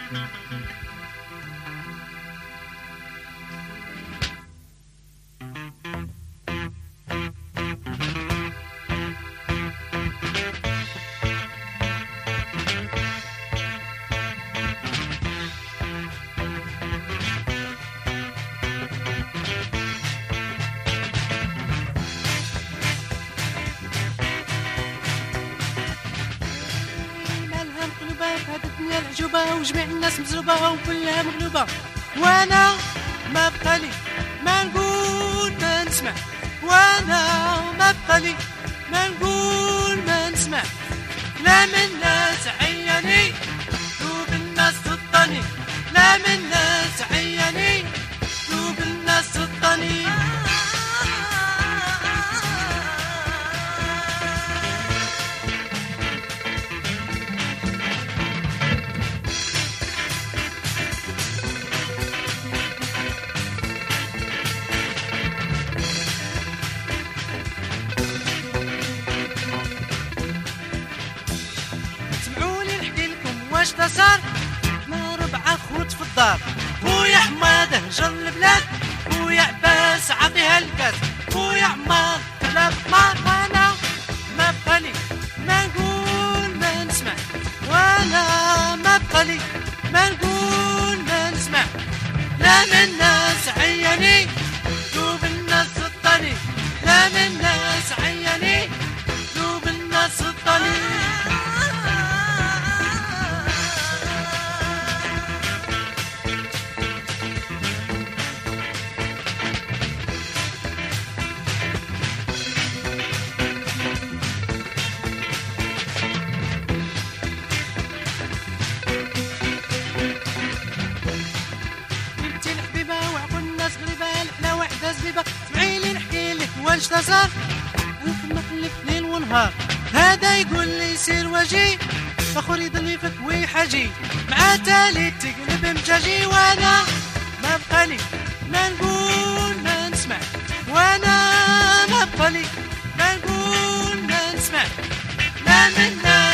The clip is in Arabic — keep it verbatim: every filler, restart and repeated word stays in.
هدتني العجوبة وجميع الناس مزروبة وكلها مغلوبة، وانا ما بقالي ما نقول ما نسمع، وانا ما بقالي ما نقول ما نسمع، كلام الناس عياني قلوب الناس ضدني، كلام الناس عياني قلوب الناس ضدني. واش صار؟ احنا ربع خوت في الدار، خويا حماد هجر البلاد، خويا عباس عطيها الكاس، خويا عمار كلا بطمار، وانا ما بقالي ما نقول ما نسمع، وانا ما بقالي ما نقول ما نسمع، كلام الناس عياني قلوب الناس ضدني، كلام الناس عياني قلوب الناس ضدني. سمعيني نحكي لك واش صار، نخدم خليك ليل ونهار، هذا يقول لي سير واجي، اخر يضل يفكوي حاجي، مع تالي تقلب مجاجي، وانا ما بقالي ما نقول ما نسمع، وانا ما بقالي ما نقول ما نسمع، لا منا